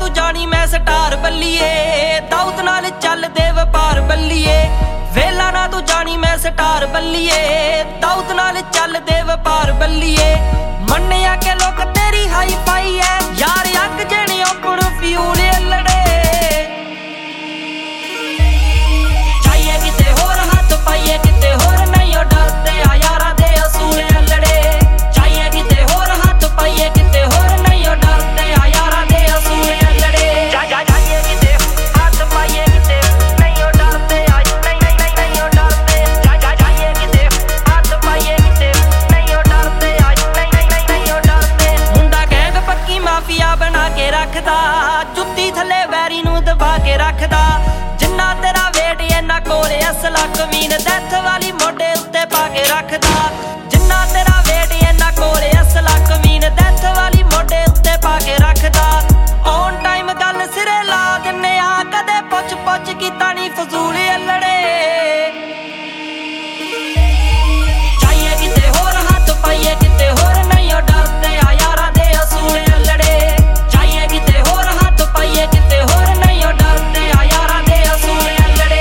तू जानी मैं स्टार बल्लीए, दाऊद नाल चलदे व्यापार बल्लीए। वेला ना तू जानी मैं स्टार बल्लीए, दाऊद नाल चलदे व्यापार बल्लीए। मन्निया के लोग तेरी हाई फाई है यार, अग जेने ओपन फ्यूल लड़े। चाहिए किते होर हाथ पाइए, किते होर नहीं ओ डरते आ यारा दे असूल लड़े। चाहिए किते होर हाथ पाइए, किते होर नहीं ओ डरते आ यारा दे असूल लड़े। चाहिए किते हाथ पाइए, किते नहीं ओ डरते आ नहीं ओ डरते। चाहिए किते हाथ पाइए, किते नहीं ओ डरते आ नहीं ओ डरते। मुंडा गैंग पक्की माफिया बना के रखदा, जुत्ती थले वैरी नूं दबा के रखदा। जिन्ना तेरा वेट इन्ना कोले असला कमीन, डेथ वाली मोढे उत्ते पा के रखदा। जिन्ना तेरा वेट इन्ना कोले असला कमीन, डेथ वाली मोढे उत्ते पा के रखदा। ऑन टाइम गल सिरे ला दिन्ने आ, कदे पुछ पुछ कीता नी फजूल लड़े। चाहिए किते होर हाथ पाइए, किते होर नहीं ओ डरते आ यारा दे असूल लड़े। चाहिए किते होर हाथ पाइए, किते होर नहीं ओ डरते आ यारा दे असूल लड़े।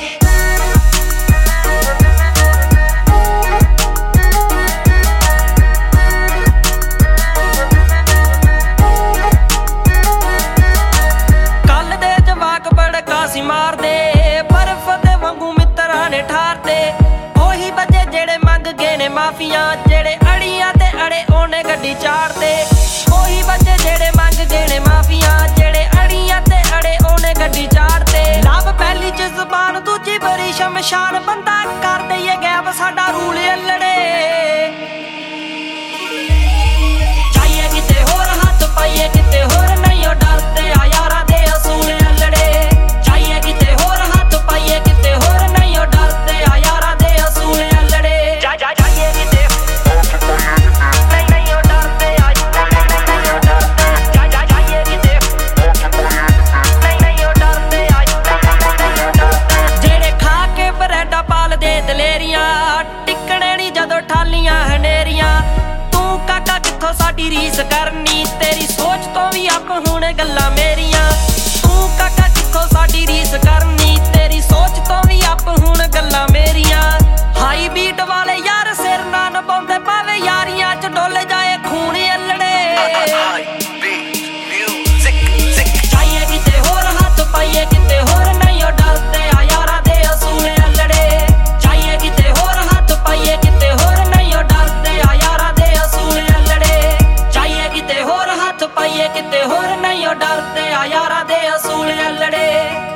कल दे जवाक बड़का सी मार दे, बर्फ दे वांगू मित्रा ने ठारते। ओही बजे जेड़े मंग गए ने माफिया, जेड़े अड़ियां ते अड़े ओने गड्डी चाड़ते। ओही बजे जेड़े मंग गए ने माफिया, जेड़े अड़ियां ते अड़े ओने गड्डी चाड़ते। लव पहली च जुबान, दूजी बड़ी शमशान, बंदा कर दईए गैप साडा रूल लड़े। चाहिए किते होर हाथ पाइए, किते होर नहीं ओ डरते आ यारा दे असूल लड़े। चाहिए किते होर हाथ पाइए, किते होर नहीं ओ डरते आ यारा दे असूल लड़े। चाहिए किते नहीं ओ डरते आ नहीं ओ डरते। चाहिए किते नहीं ओ डरते आ नहीं ओ डरते। जेड़े खा के बरेडा पाल दे दलेरियां, टिकने नी जदों ठालियां हनेरियां। तू काका कित्थों साडी रीस करनी, तेरी सोच तो भी अप हुण गल्लां मेरियां। तू काका कित्थों साडी रीस करनी, तेरी सोच तो भी अप हुण गल्लां मेरियां। हाई बीट वाले यार सिर ना नभाउंदे, भावे यारियां च डोले जाए खून लड़े। चाहिए किते होर हाथ पाइए, किते होर नहीं ओ डरते आ यारा दे असूल लड़े। चाहिए किते होर हाथ पाइए, किते होर नहीं ओ डरते आ यारा दे असूल लड़े। चाहिए किते होर हाथ पाइए, किते होर नहीं ओ डरते आ यारा दे असूल लड़े।